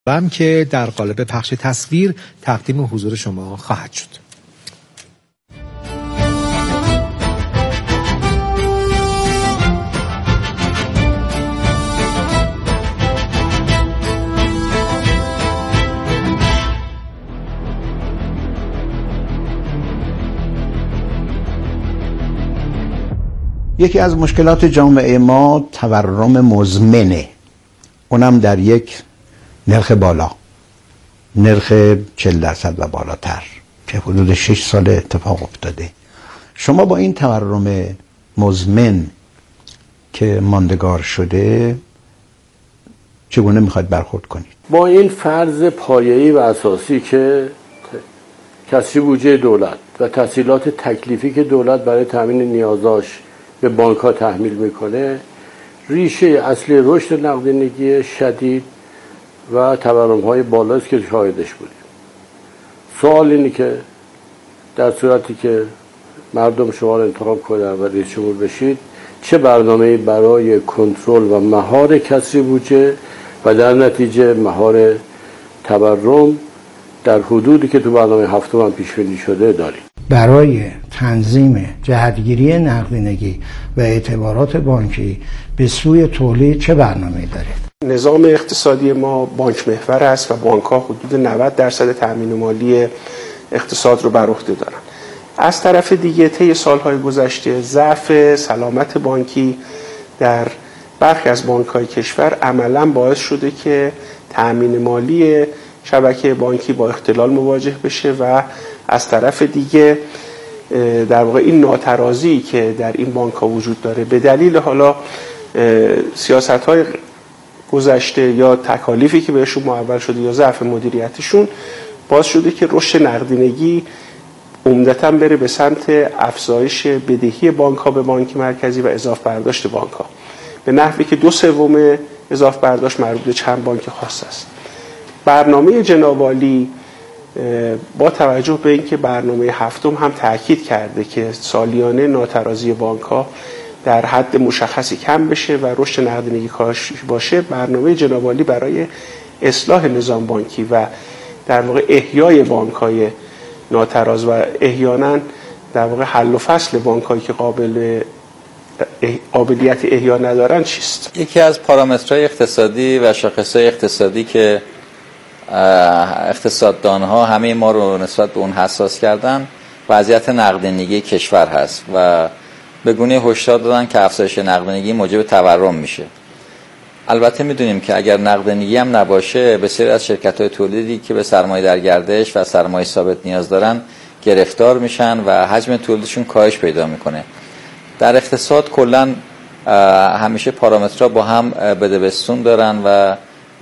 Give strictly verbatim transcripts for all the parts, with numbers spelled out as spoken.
هم که در قالب پخش تصویر تقدیم حضور شما خواهد شد. یکی از مشکلات جامعه ما تورم مزمنه، اونم در یک نرخ بالا، نرخ چهل درصد و بالاتر که حدود شش سال اتفاق افتاده. شما با این تورم مزمن که ماندگار شده چگونه میخواید برخورد کنید؟ با این فرض پایه‌ای و اساسی که کسری بودجه دولت و تسهیلات تکلیفی که دولت برای تامین نیازاش به بانک‌ها تحمیل میکنه، ریشه اصلی رشد نقدینگی شدید و تورم‌های بالاست که شاهدش بودیم. سوال اینه که در صورتی که مردم شما رو انتخاب کنند و رئیس جمهور بشید، چه برنامه‌ای برای کنترل و مهار کسری بودجه و در نتیجه مهار تورم در حدودی که تو برنامه هفتم هم پیش بینی شده دارید؟ برای تنظیم جهتگیری نقدینگی و اعتبارات بانکی به سوی تولید چه برنامه‌ای دارید؟ نظام اقتصادی ما بانک محور است و بانک‌ها حدود نود درصد تأمین مالی اقتصاد رو بر عهده دارن. از طرف دیگه طی سالهای گذشته ضعف سلامت بانکی در برخی از بانک‌های کشور عملاً باعث شده که تأمین مالی شبکه بانکی با اختلال مواجه بشه و از طرف دیگه در واقع این ناترازی که در این بانک‌ها وجود داره به دلیل حالا سیاست‌های گذشته یا تکالیفی که بهشون محول شده یا ضعف مدیریتشون باعث شده که رشد نقدینگی عمدتاً بره به سمت افزایش بدهی بانک‌ها به بانک مرکزی و اضافه برداشت بانک‌ها، به نحوی که دو سوم اضافه برداشت مربوط به چند بانک خاص است. برنامه جناب عالی با توجه به اینکه برنامه هفتم هم تاکید کرده که سالیانه ناترازی بانک‌ها در حد مشخصی کم بشه و رشد نقدینگی کاهش باشه، برنامه جناب عالی برای اصلاح نظام بانکی و در واقع احیای بانک‌های ناتراز و احیانا در واقع حل و فصل بانک‌هایی که قابل قابلیت احیا ندارن چیست؟ یکی از پارامترهای اقتصادی و شاخص‌های اقتصادی که اقتصاددان‌ها همه ما رو نسبت به اون حساس کردن وضعیت نقدینگی کشور هست و به گونه هشدار دادن که افزایش نقدینگی موجب تورم میشه. البته میدونیم که اگر نقدینگی هم نباشه بسیاری از شرکت‌های تولیدی که به سرمایه در گردش و سرمایه ثابت نیاز دارن گرفتار میشن و حجم تولیدشون کاهش پیدا میکنه. در اقتصاد کلا همیشه پارامترها با هم بدبستون دارن و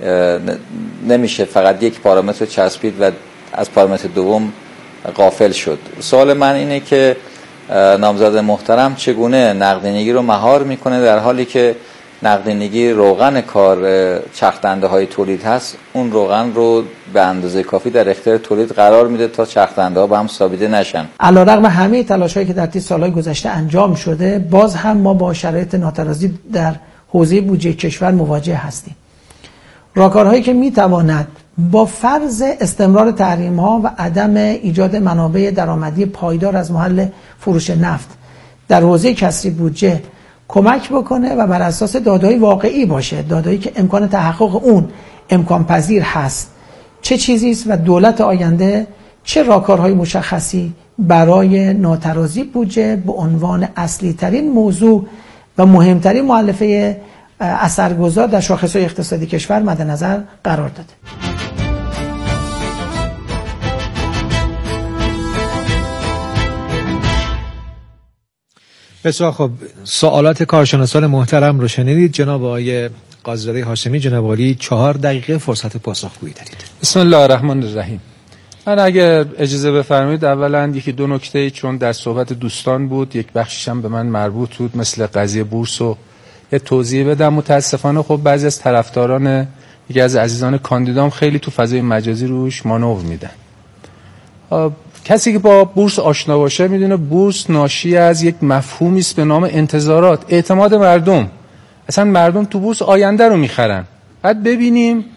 نمیشه فقط یک پارامتر چسبید و از پارامتر دوم غافل شد. سوال من اینه که نامزد محترم چگونه نقدینگی رو مهار میکنه در حالی که نقدینگی روغن کار چرخدنده های تولید هست، اون روغن رو به اندازه کافی در اختیار تولید قرار میده تا چرخدنده ها با هم سابیده نشن. علیرغم همه تلاش‌هایی که در طی سالهای گذشته انجام شده، باز هم ما با شرایط ناترازی در حوزه بودجه کشور مواجه هستیم. راهکارهایی که میتواند با فرض استمرار تحریم‌ها و عدم ایجاد منابع درآمدی پایدار از محل فروش نفت در حوزه کسری بودجه کمک بکنه و بر اساس داده‌های واقعی باشه، داده‌ای که امکان تحقق اون امکان پذیر هست، چه چیزی است و دولت آینده چه راهکارهای مشخصی برای ناترازی بودجه به عنوان اصلی ترین موضوع و مهمترین مؤلفه اثرگذار در شاخص‌های اقتصادی کشور مد نظر قرار داده. بسیار خب، سوالات کارشناسان محترم رو شنیدید. جناب آقای قاضی هاشمی، جناب عالی، چهار دقیقه فرصت پاسخگویی دارید. بسم الله الرحمن الرحیم. من اگر اجازه بفرمایید اولا یکی دو نکته، چون در صحبت دوستان بود یک بخشش هم به من مربوط بود، مثل قضیه بورس و یه توضیح بدم. متاسفانه خب بعضی از طرفداران یکی از عزیزان کاندیدام خیلی تو فضای مجازی روش مانور میدن. کسی که با بورس آشنا باشه میدونه بورس ناشی از یک مفهومی است به نام انتظارات، اعتماد مردم. اصلا مردم تو بورس آینده رو میخرن. بعد ببینیم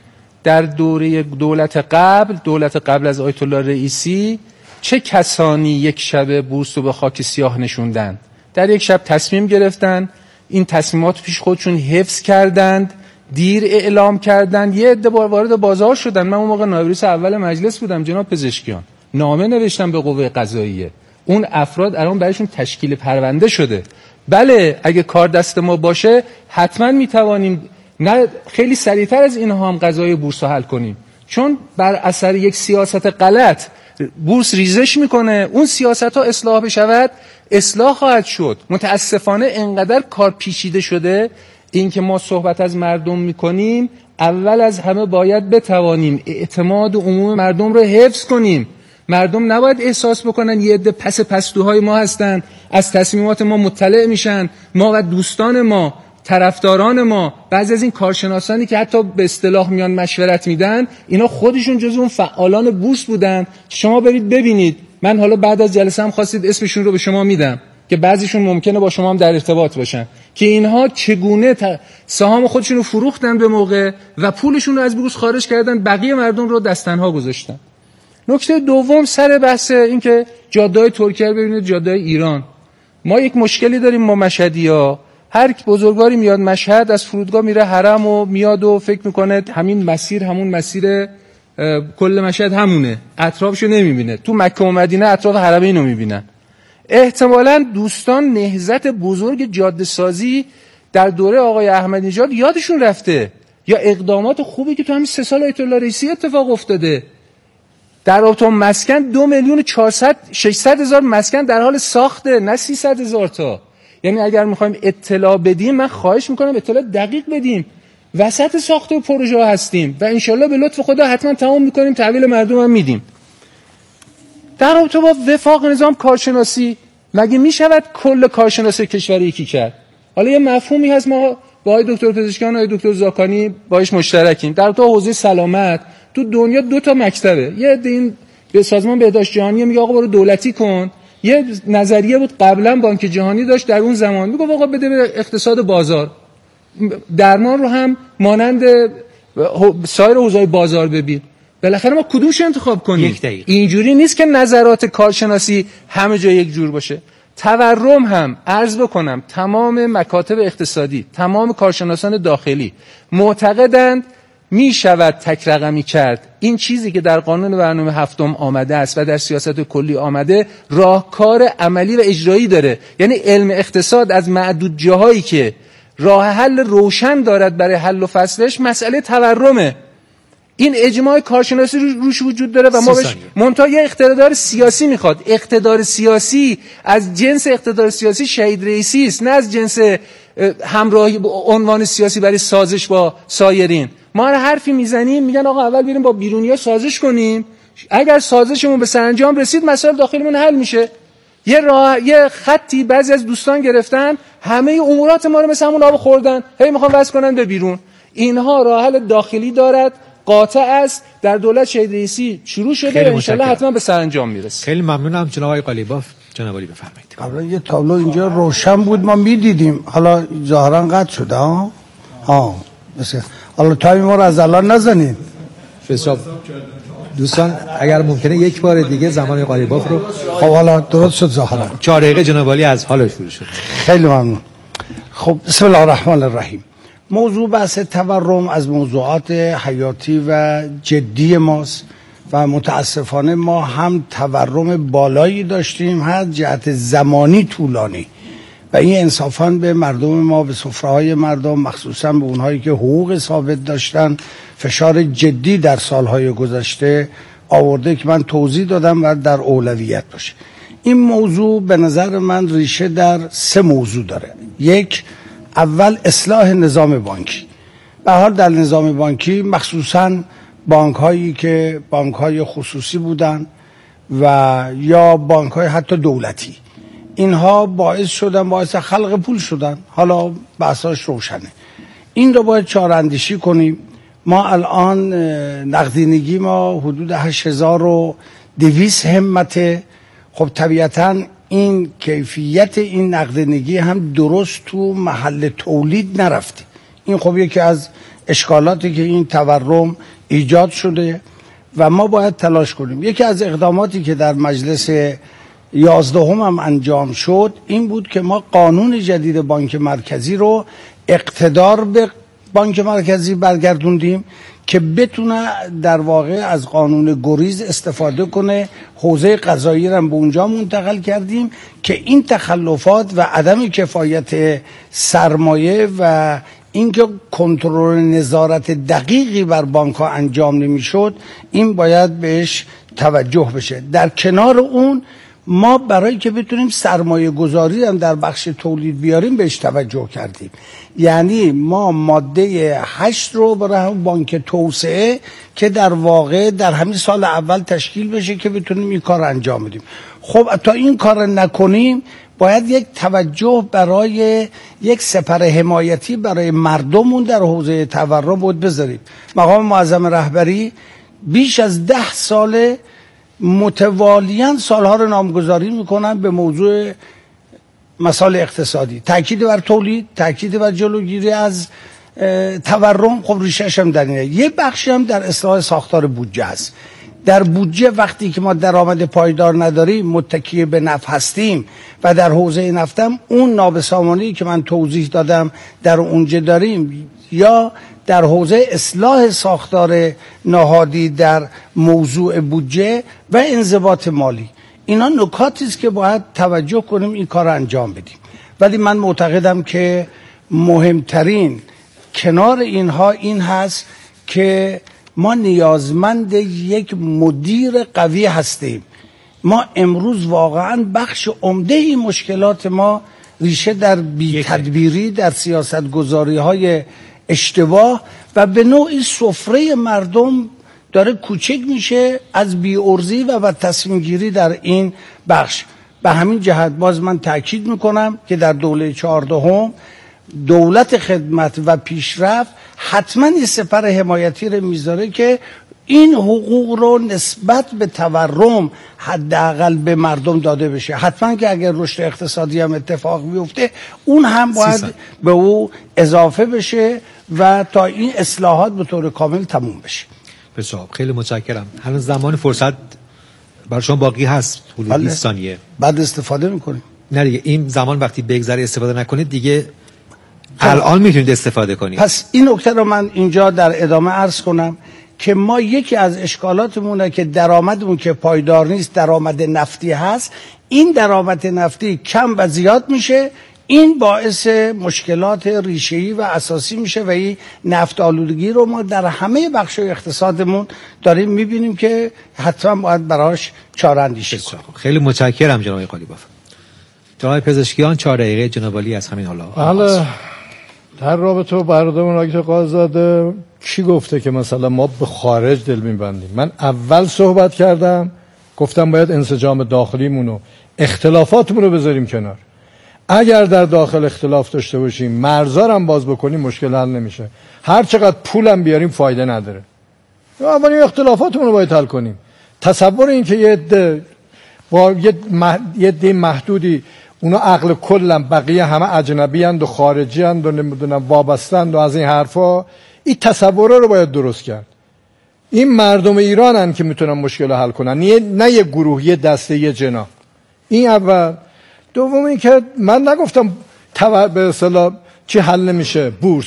در دوره دولت قبل دولت قبل از آیت الله رئیسی چه کسانی یک شب بورس رو به خاک سیاه نشوندن؟ در یک شب تصمیم گرفتن، این تصمیمات پیش خودشون حفظ کردند، دیر اعلام کردند، یه عده وارد بازار شدن. من اون موقع نایب رئیس اول مجلس بودم، جناب پزشکیان، نامه نوشتم به قوه قضاییه، اون افراد الان برایشون تشکیل پرونده شده. بله اگه کار دست ما باشه حتما میتوانیم نه خیلی سریعتر از اینها هم قضای بورس رو حل کنیم، چون بر اثر یک سیاست غلط بورس ریزش میکنه، اون سیاست ها اصلاح بشود اصلاح خواهد شد. متاسفانه انقدر کار پیچیده شده، این که ما صحبت از مردم میکنیم اول از همه باید بتوانیم اعتماد عموم مردم رو حفظ کنیم. مردم نباید احساس بکنن یه عده پس پستوهای ما هستن، از تصمیمات ما مطلع میشن. ما و دوستان ما، طرفداران ما، بعضی از این کارشناسانی که حتی به اصطلاح میان مشورت میدن، اینا خودشون جزو اون فعالان بورس بودن. شما برید ببینید، من حالا بعد از جلسه هم خواستید اسمشون رو به شما میدم که بعضیشون ممکنه با شما هم در ارتباط باشن، که اینها چگونه سهام خودشون رو فروختن به موقع و پولشون رو از بورس خارج کردن، بقیه مردم رو دستنها گذاشتن. نکته دوم سر بحث این که جاده‌های ترکیه رو ببینید، جاده‌های ایران. ما یک مشکلی داریم ما مشهدی‌ها. هر بزرگواری میاد مشهد، از فرودگاه میره حرم و میاد و فکر میکنه همین مسیر همون مسیر کل مشهد همونه، اطرافشو نمیبینه. تو مکه و مدینه اطراف حرمین رو میبینن. احتمالاً دوستان نهضت بزرگ جاده سازی در دوره آقای احمدی نژاد یادشون رفته، یا اقدامات خوبی که تو همین سه سال آیت الله رئیسی اتفاق افتاده. در رابطه مسکن دو میلیون چهارصد ششصد هزار مسکن در حال ساخته، نه سیصد هزار تا. یعنی اگر میخوایم اطلاع بدیم، من خواهش میکنم اطلاع دقیق بدیم. وسط ساخت و پروژه ها هستیم و انشالله به لطف خدا حتما تمام میکنیم، تحویل مردم هم میدیم. در رابطه با وفاق نظام کارشناسی، مگه میشود کل کارشناسی کشور یکی کرد؟ حالا یه مفهومی هست، ما با آقای دکتر پزشکیان و آقای دکتر زاکانی باش مشترکیم. در تو حوزه سلامت تو دنیا دو تا مکتبه. یه این به سازمان بهداشت جهانی میگه آقا برو دولتی کن. یه نظریه بود قبلا بانک جهانی داشت در اون زمان، میگه آقا بده به اقتصاد بازار. درمان رو هم مانند سایر حوزه‌های بازار ببین. بالاخره ما کدومش انتخاب کنیم؟ یک دقیقه. اینجوری نیست که نظرات کارشناسی همه جا یک جور باشه. تورم هم عرض بکنم تمام مکاتب اقتصادی، تمام کارشناسان داخلی معتقدند می شود تک رقمی کرد. این چیزی که در قانون برنامه هفتم آمده است و در سیاست کلی آمده، راهکار عملی و اجرایی داره. یعنی علم اقتصاد از معدود جاهایی که راه حل روشن دارد برای حل و فصلش، مسئله تورمه. این اجماع کارشناسی روش وجود داره و ما بهش منتها یه اقتدار سیاسی میخواد. اقتدار سیاسی از جنس اقتدار سیاسی شهید رئیسی است، نه از جنس همراهی عنوان سیاسی برای سازش با سایرین. ما هر حرفی میزنیم میگن آقا اول بریم با بیرونی‌ها سازش کنیم، اگر سازشمون به سرانجام رسید مسائل داخلیمون حل میشه. یه راه یه خطی بعضی از دوستان گرفتن، همه امورات ما رو مثل همون آب خوردن، هی میخوان واسه کنن به بیرون. اینها راه حل داخلی دارد، قاطع است، در دولت شهید رئیسی شروع شده و ان شاءالله حتما به سرانجام میرسه. خیلی ممنونم جناب آقای قالیباف. جناب علی بفرمایید. قبلا یه تابلو اینجا روشن بود ما میدیدیم، حالا ظاهرا قطع شده. ها ها مثلا حالا تایم ما رو از الان نزنید. فساب دوستان اگر ممکنه یک بار دیگه زمان قالیباف رو. خب حالا درست شد ظاهرا. چهار دقیقه جناب علی از حالش شروع شد. خیلی ممنون. خب بسم الله الرحمن الرحیم. موضوع بحث تورم از موضوعات حیاتی و جدی ماست و متاسفانه ما هم تورم بالایی داشتیم، هم جهت زمانی طولانی، و این انصافاً به مردم ما، به سفره‌های مردم، مخصوصاً به اونهایی که حقوق ثابت داشتن، فشار جدی در سالهای گذشته آورده که من توضیح دادم و در اولویت باشه. این موضوع به نظر من ریشه در سه موضوع داره. یک، اول اصلاح نظام بانکی. به هر حال در نظام بانکی مخصوصاً بانک هایی که بانک های خصوصی بودن و یا بانک های حتی دولتی، اینها باعث شدن باعث خلق پول شدن. حالا بحثاش روشنه. این رو باید چاره‌اندیشی کنیم. ما الان نقدینگی ما حدود هشت هزار و دویست همته. خب طبیعتاً این کیفیت این نقدینگی هم درست تو محل تولید نرفته. این خب یکی از اشکالاتی که این تورم ایجاد شده و ما باید تلاش کنیم. یکی از اقداماتی که در مجلس یازدهم هم انجام شد این بود که ما قانون جدید بانک مرکزی رو اقتدار به بانک مرکزی برگردوندیم که بتونه در واقع از قانون گریز استفاده کنه. حوزه قضایی رو به اونجا منتقل کردیم که این تخلفات و عدم کفایت سرمایه و اینکه کنترل نظارت دقیقی بر بانک ها انجام نمیشد این باید بهش توجه بشه. در کنار اون ما برای که بتونیم سرمایه گذاری هم در بخش تولید بیاریم بهش توجه کردیم. یعنی ما ماده هشت رو برای هم بانک توسعه که در واقع در همین سال اول تشکیل بشه که بتونیم این کار انجام بدیم. خب تا این کار نکنیم باید یک توجه برای یک سپر حمایتی برای مردمون در حوزه تورم بود بذاریم. مقام معظم رهبری بیش از ده ساله متوالیاً سالها رو نامگذاری میکنن به موضوع مسائل اقتصادی، تاکید بر تولید، تاکید بر جلوگیری از تورم. خب ریشش هم در اینه. یه بخشی هم در اصلاح ساختار بودجه است. در بودجه وقتی که ما درآمد پایدار نداریم، متکی به نفت هستیم و در حوزه نفتم اون نابسامانی که من توضیح دادم در اونجا داریم، یا در حوزه اصلاح ساختار نهادی در موضوع بودجه و انضباط مالی، اینا نکاتی است که باید توجه کنیم این کار رو انجام بدیم. ولی من معتقدم که مهمترین کنار اینها این هست که ما نیازمند یک مدیر قوی هستیم. ما امروز واقعا بخش عمده این مشکلات ما ریشه در بی تدبیری در سیاست گذاری های اشتباه و به نوعی سفره مردم داره کوچک میشه از بی‌ارزی و و تصمیم گیری در این بخش. به همین جهت باز من تاکید میکنم که در دوره چهاردهم دولت خدمت و پیشرفت حتما این سپر حمایتی رو میذاره که این حقوق رو نسبت به تورم حداقل به مردم داده بشه. حتما که اگر رشد اقتصادی هم اتفاق بیفته اون هم باید به او اضافه بشه و تا این اصلاحات به طور کامل تموم بشه. بسیار خیلی متشکرم. هنوز زمان فرصت برای شما باقی هست، حدود بیست ثانیه. بعد استفاده میکنیم. نه دیگه این زمان وقتی بگذره استفاده نکنید دیگه الان میتونید استفاده کنید. پس این نکته رو من اینجا در ادامه عرض کنم که ما یکی از اشکالاتمونه که درآمدمون که پایدار نیست، درآمد نفتی هست. این درآمد نفتی کم و زیاد میشه، این باعث مشکلات ریشه‌ای و اساسی میشه و این نفت آلودگی رو ما در همه بخش‌های اقتصادمون داریم میبینیم که حتما باید براش چاره اندیشی کنیم. خیلی متشکرم جناب قالیباف. جناب پزشکیان چهار دقیقه جناب عالی از همین حالا. بله. در رابطه با برادرمون آقای قاضی‌زاده کی گفته که مثلا ما به خارج دل می‌بندیم؟ من اول صحبت کردم گفتم باید انسجام داخلیمون و اختلافاتمون رو بذاریم کنار. اگر در داخل اختلاف داشته باشیم، مرزا هم باز بکنیم، مشکل حل نمیشه. هر چقدر پولم بیاریم فایده نداره. اولین اختلافاتمون رو باید حل کنیم. تصور این که یه ده با یه مح... یه ده محدودی اونا عقل کلن، بقیه همه اجنبی اند و خارجی اند و نمیدونم وابستند و از این حرفا، این تصوره رو باید درست کرد. این مردم ایرانن که میتونن مشکل رو حل کنن، نه یه گروه، یه دسته، یه جناح. این اول. دوم این که من نگفتم تو... به اصطلاح چی حل نمیشه. بورس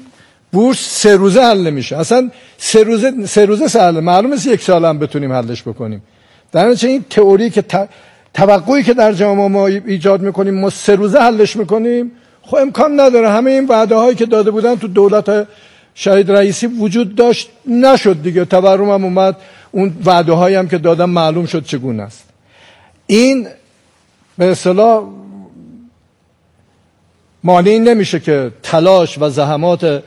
بورس سه روزه حل نمیشه. اصلا سه روزه سه روزه سهله. معلومه یک سال هم بتونیم حلش بکنیم. در نتیجه این تئوری که ت... توقعی که در جامعه ما ایجاد میکنیم ما سه روزه حلش میکنیم، خب امکان نداره. همه این وعده هایی که داده بودن تو دولت شهید رئیسی وجود داشت، نشد دیگه. تورم هم اومد، اون وعده هایی هم که دادن معلوم شد چگونه است. این به اصطلاح مانع نمیشه که تلاش و زحمات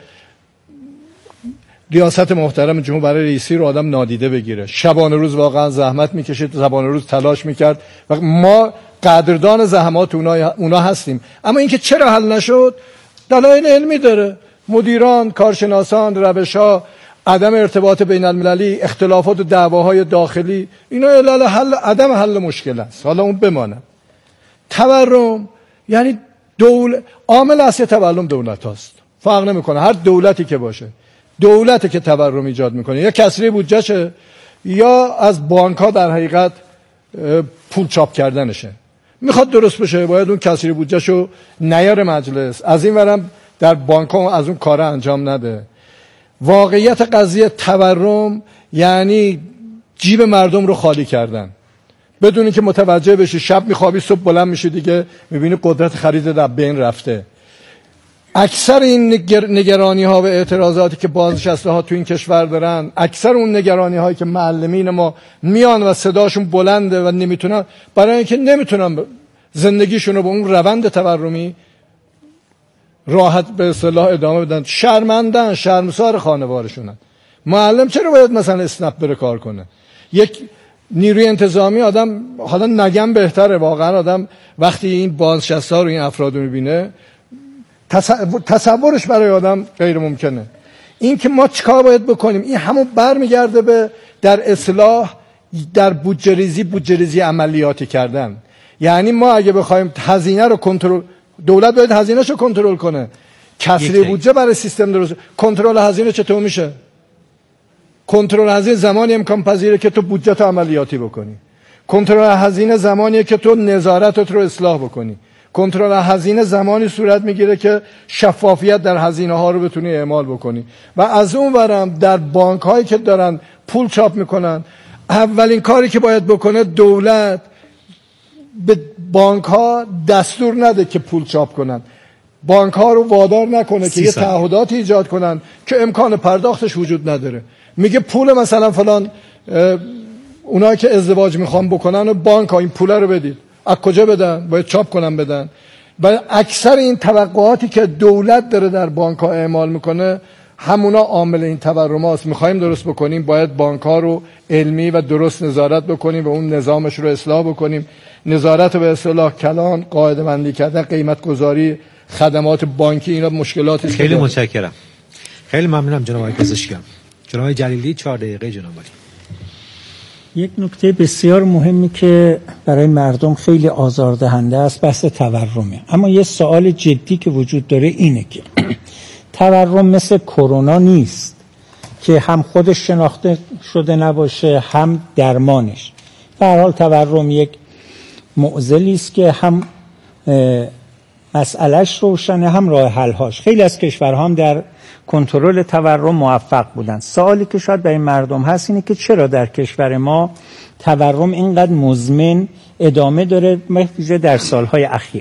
ریاست محترم جمهور برای رئیسی رو آدم نادیده بگیره. شبانه روز واقعا زحمت میکشید، شبانه روز تلاش میکرد و ما قدردان زحمات اونا, اونا هستیم. اما اینکه چرا حل نشد دلایل علمی داره. مدیران، کارشناسان، روش‌ها، عدم ارتباط بین المللی، اختلافات و دعواهای داخلی، اینا علل حل عدم حل مشکل است. حالا اون بمانه. تورم یعنی دول عامل اصلی تورم دولت هاست. فرق نمیکنه هر دولتی که باشه. دولت که تورم ایجاد میکنه، یا کسری بودجهشه یا از بانک ها در حقیقت پول چاپ کردنشه. میخواد درست بشه باید اون کسری بودجهشو نیاره مجلس، از این ورم در بانک ها از اون کار انجام نده. واقعیت قضیه تورم یعنی جیب مردم رو خالی کردن بدون که متوجه بشی. شب میخوابی صبح بلند میشی دیگه میبینی قدرت خرید در بین رفته. اکثر این نگرانی ها و اعتراضاتی که بازنشسته ها تو این کشور دارن، اکثر اون نگرانی هایی که معلمین ما میان و صداشون بلنده و نمیتونن، برای اینکه نمیتونن زندگیشون رو به اون روند تورمی راحت به اصطلاح ادامه بدن. شرمندن، شرمسار خانوارشونن. معلم چرا باید مثلا اسنپ بره کار کنه؟ یک نیروی انتظامی آدم، حالا نگم بهتره، واقعا آدم وقتی این بازنشسته ها رو این افراد رو میبینه تصورش برای آدم غیر ممکنه. این که ما چیکار باید بکنیم، این همون برمیگرده به در اصلاح در بودجه ریزی بودجه ریزی عملیاتی کردن. یعنی ما اگه بخوایم هزینه رو کنترل، دولت باید هزینه‌شو رو کنترل کنه. کسری بودجه برای سیستم درست. کنترل هزینه چطور میشه؟ کنترل هزینه زمانی امکان پذیره که تو بودجه تو عملیاتی بکنی. کنترل هزینه زمانیه که تو نظارتت رو اصلاح بکنی. کنترل هزینه زمانی صورت میگیره که شفافیت در هزینه ها رو بتونی اعمال بکنی. و از اون ورم در بانک هایی که دارن پول چاپ میکنن، اولین کاری که باید بکنه دولت به بانک ها دستور نده که پول چاپ کنن. بانک ها رو وادار نکنه که یه تعهداتی ایجاد کنن که امکان پرداختش وجود نداره. میگه پول مثلا فلان اونایی که ازدواج میخوان بکنن و بانک ها این پول رو بدید. از کجا بدن؟ باید چاپ کنن بدن. و اکثر این توقعاتی که دولت داره در بانک ها اعمال میکنه همونا عامل این تورم هاست. میخوایم درست بکنیم باید بانک ها رو علمی و درست نظارت بکنیم و اون نظامش رو اصلاح بکنیم. نظارت به اصطلاح کلان، قاعده بندی کردن، قیمت گذاری خدمات بانکی، اینا مشکلاتی است. خیلی متشکرم. خیلی ممنونم جناب آقای پزشکیان. جناب جلیلی چهار دقیقه جناب عالی. یک نکته بسیار مهمی که برای مردم خیلی آزاردهنده است بحث تورمه. اما یه سوال جدی که وجود داره اینه که تورم مثل کرونا نیست که هم خودش شناخته شده نباشه هم درمانش. به هر حال تورم یک معضلی است که هم مسئلهش روشنه هم راه حل‌هاش. خیلی از کشورها هم در کنترل تورم موفق بودن. سوالی که شاید برای مردم هست اینه که چرا در کشور ما تورم اینقدر مزمن ادامه داره، ویژه در سالهای اخیر.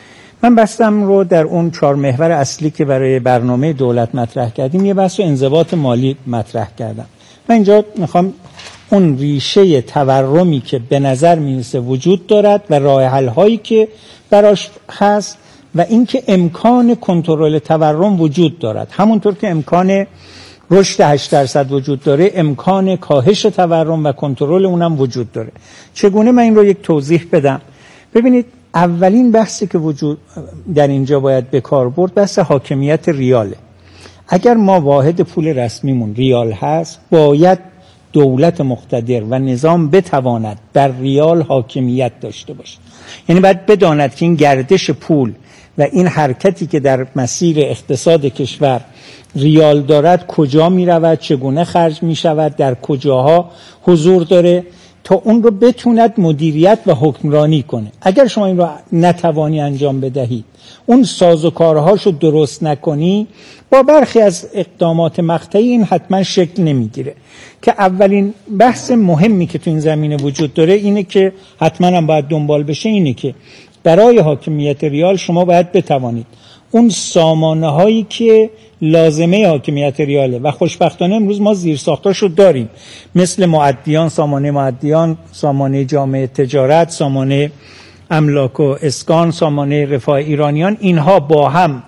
من بحثم رو در اون چهار محور اصلی که برای برنامه دولت مطرح کردیم یه بحث انضباط مالی مطرح کردم. من اینجا میخوام اون ریشه تورمی که به نظر میرسه وجود دارد و راه حل هایی که براش هست و اینکه امکان کنترل تورم وجود دارد. همونطور که امکان رشد هشت درصد وجود داره، امکان کاهش تورم و کنترل اونم وجود داره. چگونه من این رو یک توضیح بدم؟ ببینید، اولین بحثی که وجود در اینجا باید به کار برد بحث حاکمیت ریاله. اگر ما واحد پول رسمیمون ریال هست، باید دولت مقتدر و نظام بتواند بر ریال حاکمیت داشته باشه. یعنی باید بداند که این گردش پول و این حرکتی که در مسیر اقتصاد کشور ریال دارد کجا می رود، چگونه خرج می شود، در کجاها حضور داره، تا اون رو بتوند مدیریت و حکمرانی کنه. اگر شما این رو نتوانی انجام بدهید، اون سازوکارهاشو درست نکنی، با برخی از اقدامات مقطعی این حتما شکل نمیگیره. که اولین بحث مهمی که تو این زمینه وجود داره اینه که حتما هم باید دنبال بشه، اینه که برای حاکمیت ریال شما باید بتوانید اون سامانه هایی که لازمه حاکمیت ریاله و خوشبختانه امروز ما زیرساختاشو داریم، مثل معدیان، سامانه معدیان، سامانه جامعه تجارت، سامانه املاک و اسکان، سامانه رفاه ایرانیان، اینها با هم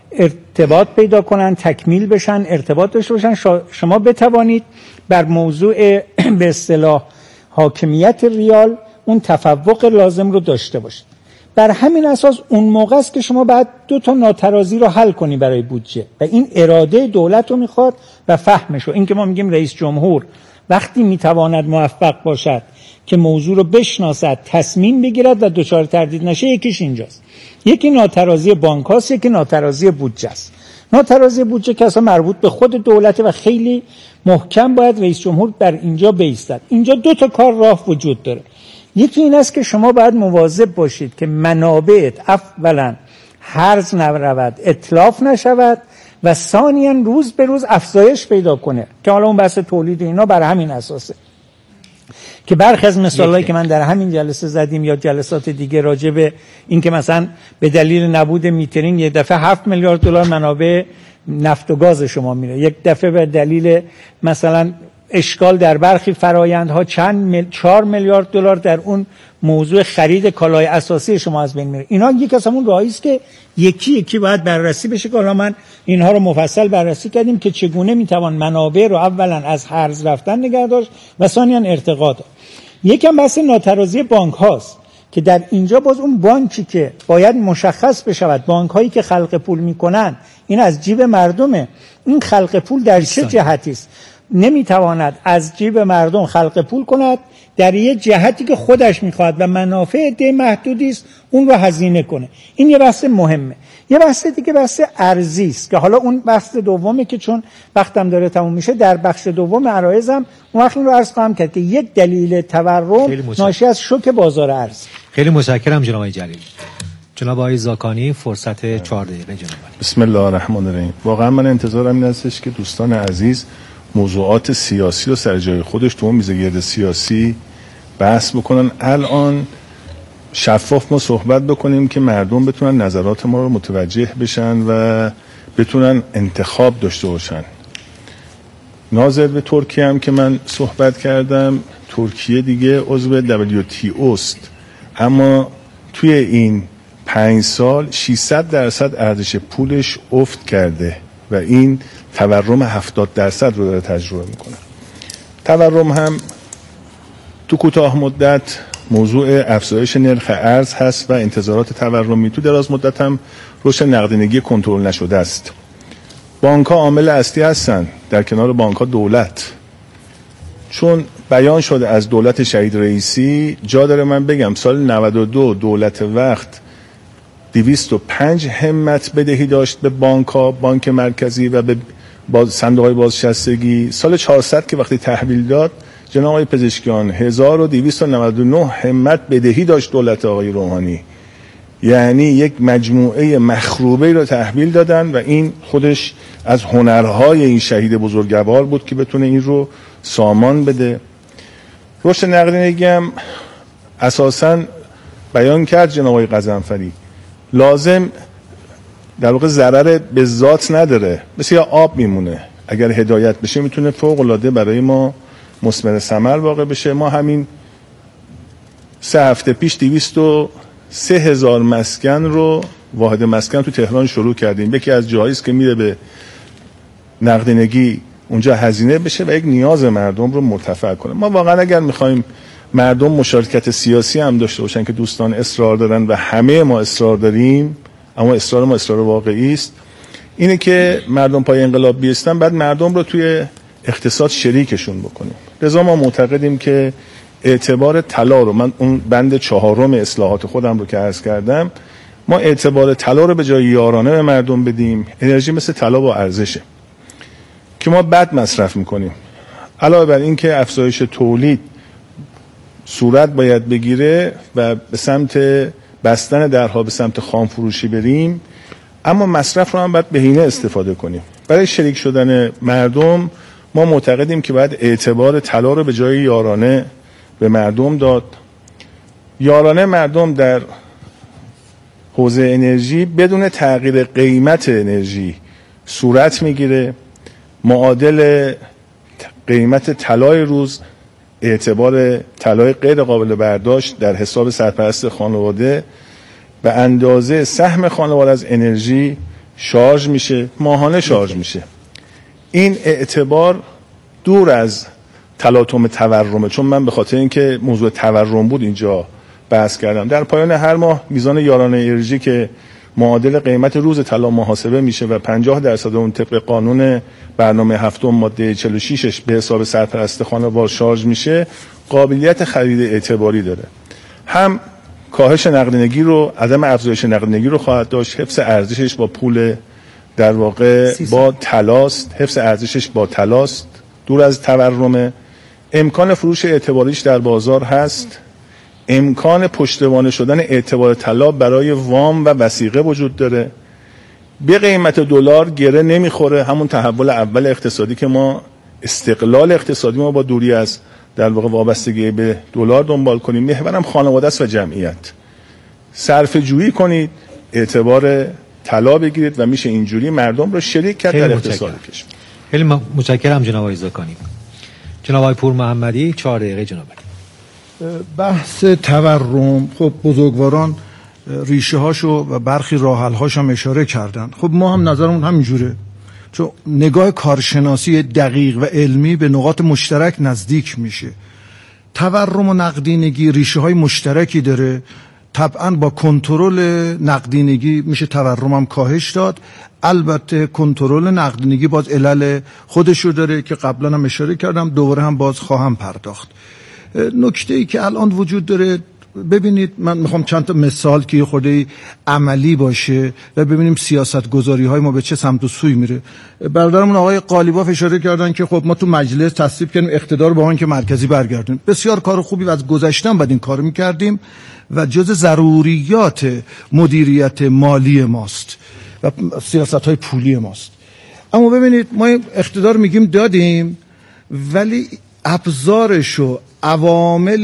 ارتباط پیدا کنن، تکمیل بشن، ارتباط داشته باشن، شما بتوانید بر موضوع به اصطلاح حاکمیت ریال اون تفوق لازم رو داشته باشید. بر همین اساس اون موقع است که شما باید دو تا ناترازی رو حل کنی برای بودجه و این اراده دولت رو میخواد و فهمش رو. این که ما میگیم رئیس جمهور وقتی میتواند موفق باشد که موضوع رو بشناسد، تصمیم بگیرد و دچار تردید نشه، یکیش اینجاست. یکی ناترازی بانک هاست، یکی ناترازی بودجه است. ناترازی بودجه که اصلا مربوط به خود دولته و خیلی محکم باید رئیس جمهور بر اینجا بایستد. اینجا دو تا کار راه وجود داره. یکی این است که شما باید مواظب باشید که منابعت اولا هرز نرود، اتلاف نشود و ثانیاً روز به روز افزایش پیدا کنه، که حالا اون بحث تولید اینا بر همین اساسه که برخی از مثالایی که من در همین جلسه زدیم یا جلسات دیگه راجع به این که مثلا به دلیل نبود میترینگ یک دفعه هفت میلیارد دلار منابع نفت و گاز شما میره، یک دفعه به دلیل مثلا اشکال در برخی فرایندها چند مل... چهار میلیارد دلار در اون موضوع خرید کالای اساسی شما از بین میره. اینا یک از همون راهی است که یکی یکی باید بررسی بشه که حالا من اینها رو مفصل بررسی کردیم که چگونه میتوان منابع رو اولا از هرز رفتن نگه داشت و ثانیاً ارتقا داد. یکم بحث ناترازی بانک هاست که در اینجا باز اون بانکی که باید مشخص بشود بانک هایی که خلق پول میکنن این از جیب مردمه، این خلق پول در چه جهتی است؟ نمیتواند از جیب مردم خلق پول کند در یه جهتی که خودش میخواد و منافع عده محدودی است اون رو هزینه کنه. این یه بحث مهمه. یه بحث دیگه بحث ارزی است که حالا اون بحث دومه که چون وقتم داره تموم میشه در بخش دوم عرایضم اون وقت این رو عرض خواهم کرد که یک دلیل تورم ناشی از شوک بازار ارز. خیلی متشکرم جناب آقای جلیلی. جناب آقای زاکانی فرصت چهار دقیقه جناب. بسم الله الرحمن الرحیم. واقعا من انتظارم این هستش که دوستان عزیز موضوعات سیاسی رو سر جای خودش تو اون میز گرد سیاسی بحث بکنن. الان شفاف ما صحبت بکنیم که مردم بتونن نظرات ما رو متوجه بشن و بتونن انتخاب داشته باشن. ناظر به ترکیه هم که من صحبت کردم، ترکیه دیگه عضو دبلیو تی او است، اما توی این پنج سال ششصد درصد ارزش پولش افت کرده و این تورم هفتاد درصد رو داره تجربه میکنه. تورم هم تو کوتاه مدت موضوع افزایش نرخ ارز هست و انتظارات تورمی تو دراز مدت هم رشد نقدینگی کنترل نشده است. بانک ها عامل اصلی هستن، در کنار بانک ها دولت. چون بیان شده از دولت شهید رئیسی، جا داره من بگم سال نود و دو دولت وقت دویست و پنج همت بدهی داشت به بانک ها، بانک مرکزی و به باز صندوق های بازنشستگی. سال چهارصد که وقتی تحویل داد جناب آقای پزشکیان هزار و دویست و نود و نه همت بدهی داشت دولت آقای روحانی، یعنی یک مجموعه مخروبه رو تحویل دادن و این خودش از هنرهای این شهید بزرگوار بود که بتونه این رو سامان بده. رشد نقدینگی هم اساساً بیان کرد جناب آقای قزنفری، لازم در واقع ضرر به ذات نداره، مثل یا آب میمونه، اگر هدایت بشه میتونه فوق العاده برای ما مثمر ثمر واقع بشه. ما همین سه هفته پیش دویست و سه هزار مسکن رو واحد مسکن تو تهران شروع کردیم. یکی از جاهایی است که میره به نقدینگی اونجا هزینه بشه و یک نیاز مردم رو مرتفع کنه. ما واقعا اگر میخوایم مردم مشارکت سیاسی هم داشته باشن که دوستان اصرار دارن و همه ما اصرار داریم، اما اصرار ما اصرار واقعی است، اینه که مردم پای انقلاب بیستن، بعد مردم رو توی اقتصاد شریکشون بکنیم. لذا ما معتقدیم که اعتبار طلا رو، من اون بند چهارم اصلاحات خودم رو که عرض کردم، ما اعتبار طلا رو به جای یارانه به مردم بدیم. انرژی مثل طلا با ارزشه که ما بد مصرف میکنیم. علاوه بر این که افزایش تولید صورت باید بگیره و به سمت بستن درها به سمت خام فروشی بریم، اما مصرف رو هم باید بهینه استفاده کنیم. برای شریک شدن مردم ما معتقدیم که باید اعتبار طلا رو به جای یارانه به مردم داد. یارانه مردم در حوزه انرژی بدون تغییر قیمت انرژی صورت میگیره. معادل قیمت طلای روز اعتبار طلای غیر قابل برداشت در حساب سرپرست خانواده به اندازه سهم خانواده از انرژی شارژ میشه، ماهانه شارژ میشه. این اعتبار دور از تلاطم تورمه، چون من به خاطر اینکه موضوع تورم بود اینجا بحث کردم. در پایان هر ماه میزان یارانه انرژی که معادل قیمت روز طلا محاسبه میشه و پنجاه درصد اون طبق قانون برنامه هفتم ماده چهل و شش به حساب سرپرست خانوار شارژ میشه، قابلیت خرید اعتباری داره. هم کاهش نقدینگی رو، عدم افزایش نقدینگی رو خواهد داشت، حفظ ارزشش با پول در واقع با طلاست، حفظ ارزشش با طلاست، دور از تورمه. امکان فروش اعتباریش در بازار هست، امکان پشتوانه شدن اعتبار طلا برای وام و وثیقه وجود داره، به قیمت دلار گره نمیخوره. همون تحول اول اقتصادی که ما استقلال اقتصادی ما با دوری از در واقع وابستگی به دلار دنبال کنیم. محورم خانواده است و جمعیت. صرفه جویی کنید، اعتبار طلا بگیرید و میشه اینجوری مردم رو شریک کرد در اقتصاد کشور. خیلی متشکرم جناب آقای زاکانی. جناب آقای پور محمدی چهار دقیقه جناب. بحث تورم، خب بزرگواران ریشه هاشو و برخی راه حل هاش هم اشاره کردن. خب ما هم نظرمون همینجوره، چون نگاه کارشناسی دقیق و علمی به نقاط مشترک نزدیک میشه. تورم و نقدینگی ریشه های مشترکی داره. طبعا با کنترل نقدینگی میشه تورم هم کاهش داد. البته کنترل نقدینگی باز علل خودشو داره که قبلا هم اشاره کردم، دوباره هم باز خواهم پرداخت. نکته ای که الان وجود داره، ببینید من میخوام چند تا مثال که یه خورده عملی باشه و ببینیم سیاست گذاری های ما به چه سمت و سوی میره. برادرمون آقای قالیباف اشاره کردن که خب ما تو مجلس تصویب کردیم اقتدار با بانک مرکزی برگردیم. بسیار کار خوبی و از گذشته بعد این کارو میکردیم و جز ضروریات مدیریت مالی ماست و سیاست های پولی ماست. اما ببینید ما اقتدار میگیم دادیم، ولی ابزارش و عوامل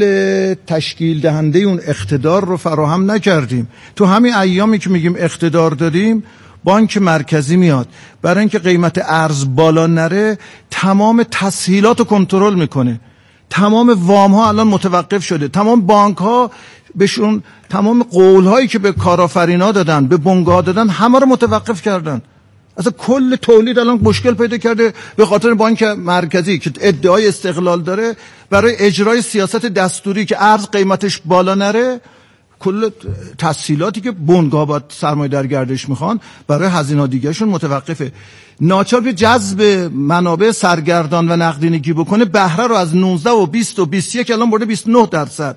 تشکیل دهنده اون اقتدار رو فراهم نکردیم. تو همین ایامی که میگیم اقتدار دادیم، بانک مرکزی میاد برای اینکه قیمت ارز بالا نره تمام تسهیلات رو کنترل میکنه. تمام وام ها الان متوقف شده، تمام بانک ها بهشون تمام قول هایی که به کارآفرینا دادن، به بنگاه دادن، همه رو متوقف کردن. اصلا کل تولید الان مشکل پیدا کرده به خاطر بانک مرکزی که ادعای استقلال داره برای اجرای سیاست دستوری که ارز قیمتش بالا نره. کل تسهیلاتی که بنگاه باید سرمایه در گردش میخوان برای هزینه دیگهشون متوقفه. ناچار به جذب منابع سرگردان و نقدینگی بکنه، بهره رو از نوزده و بیست و بیست و یک الان برده بیست و نه درصد.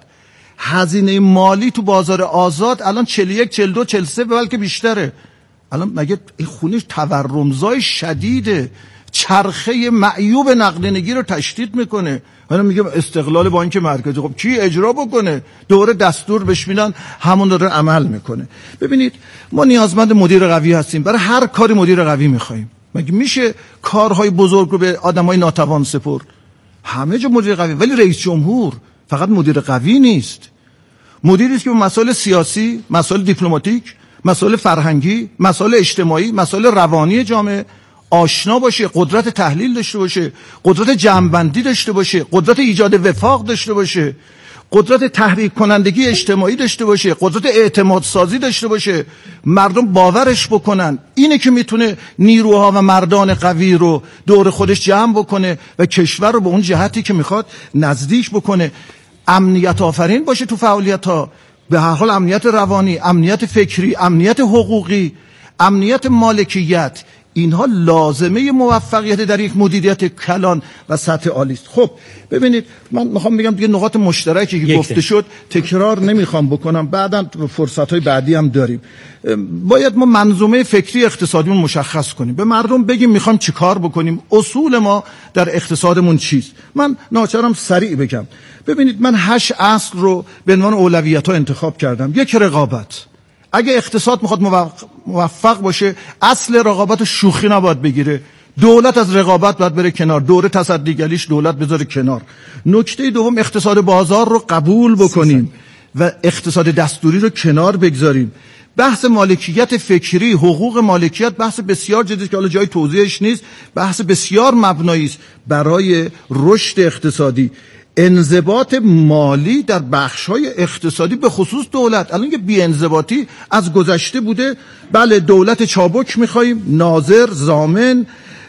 هزینه مالی تو بازار آزاد الان چهل و یک چهل و دو چهل و سه بلکه بیشتره. الان مگه این خونش تورمزای شدیده، چرخه معیوب نقدینگی رو تشدید میکنه. من میگم استقلال بانک مرکزی، خب کی اجرا بکنه؟ دوره دستور بهش میدن، همون داره عمل میکنه. ببینید ما نیازمند مدیر قوی هستیم، برای هر کاری مدیر قوی میخوایم. مگه میشه کارهای بزرگ رو به آدمای ناتوان سپرد؟ همه جا مدیر قوی، ولی رئیس جمهور فقط مدیر قوی نیست. مدیری است که به مسائل سیاسی، مسائل دیپلماتیک، مسائل فرهنگی، مسائل اجتماعی، مسائل روانی جامعه آشنا باشه، قدرت تحلیل داشته باشه، قدرت جمع‌بندی داشته باشه، قدرت ایجاد وفاق داشته باشه، قدرت تحریک کنندگی اجتماعی داشته باشه، قدرت اعتماد سازی داشته باشه، مردم باورش بکنن. اینه که میتونه نیروها و مردان قوی رو دور خودش جمع بکنه و کشور رو به اون جهتی که میخواد نزدیک بکنه. امنیت آفرین باشه تو فعالیت ها، به هر حال امنیت روانی، امنیت فکری، امنیت حقوقی، امنیت مالکیت، اینها لازمه موفقیت در یک مدیریت کلان و سطح عالی است. خب ببینید من میخوام بگم دیگه نقاط مشترکی که گفته شد تکرار نمیخوام بکنم، بعداً فرصت‌های بعدی هم داریم. باید ما منظومه فکری اقتصادیمون مشخص کنیم، به مردم بگیم میخوام چیکار بکنیم، اصول ما در اقتصادمون چیست. من ناچارم سریع بگم. ببینید من هشت اصل رو به عنوان اولویت‌ها انتخاب کردم. یک، رقابت. اگه اقتصاد میخواد موفق باشه، اصل رقابت شوخی نباید بگیره. دولت از رقابت باید بره کنار، دوره تصدیگریش دولت بذاره کنار. نکته دوم، اقتصاد بازار رو قبول بکنیم و اقتصاد دستوری رو کنار بگذاریم. بحث مالکیت فکری، حقوق مالکیت بحث بسیار جدی که حالا جای توضیحش نیست، بحث بسیار مبنایی است برای رشد اقتصادی. انضباط مالی در بخش‌های اقتصادی به خصوص دولت، الان که بی انضباطی از گذشته بوده. بله دولت چابک می‌خوایم، ناظر، ضامن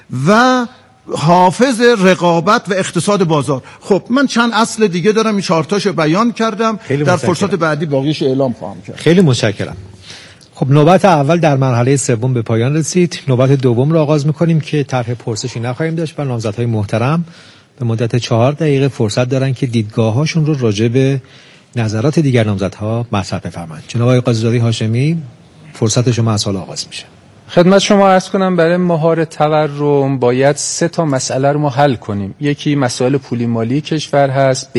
و حافظ رقابت و اقتصاد بازار. خب من چند اصل دیگه دارم، این چهار تاشو بیان کردم، در فرصت بعدی باقیش اعلام خواهم کرد. خیلی متشکرم. خب نوبت اول در مرحله سوم به پایان رسید. نوبت دوم رو آغاز می‌کنیم که طرح پرسشی نخواهیم داشت و نامزدهای محترم به مدت چهار دقیقه فرصت دارن که دیدگاه‌هاشون رو راجع به نظرات دیگر نامزدها مطرح بفرمایند. جناب آقای قاضی هاشمی، فرصت شما از حال آغاز میشه. خدمت شما عرض کنم برای مهار تورم باید سه تا مسئله رو ما حل کنیم. یکی مسائل پولی مالی کشور هست.